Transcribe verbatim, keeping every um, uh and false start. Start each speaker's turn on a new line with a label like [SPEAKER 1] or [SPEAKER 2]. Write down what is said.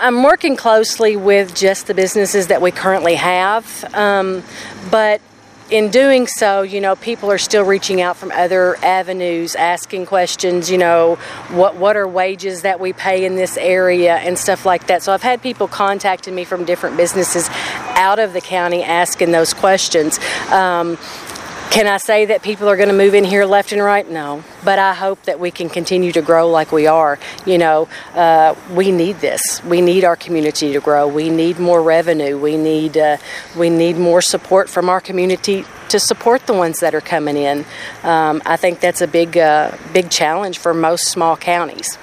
[SPEAKER 1] I'm working closely with just the businesses that we currently have, um, but in doing so, you know, people are still reaching out from other avenues, asking questions, you know, what what are wages that we pay in this area and stuff like that. So I've had people contacting me from different businesses out of the county asking those questions. Um, Can I say that people are going to move in here left and right? No. But I hope that we can continue to grow like we are. You know, uh, we need this. We need our community to grow. We need more revenue. We need uh, we need more support from our community to support the ones that are coming in. Um, I think that's a big uh, big challenge for most small counties.